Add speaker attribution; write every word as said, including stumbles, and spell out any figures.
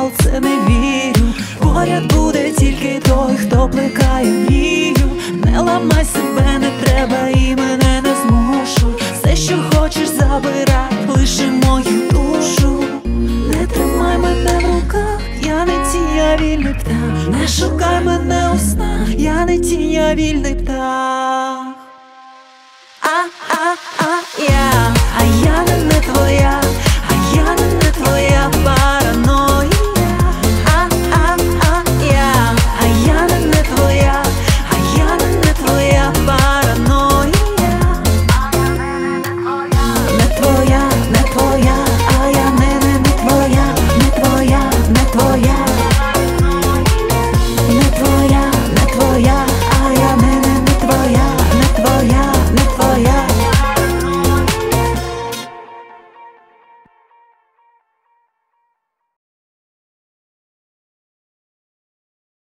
Speaker 1: але це не вірю. Поряд буде тільки той, хто плекає мрію. Не ламай себе, не треба і мене не змушуй. Все, що хочеш, забирай, лише мою душу. Не тримай мене в руках, я не тінь, я вільний птах. Не шукай мене у снах, я не тінь, я вільний птах. А, а, а, я, а я не, не твоя.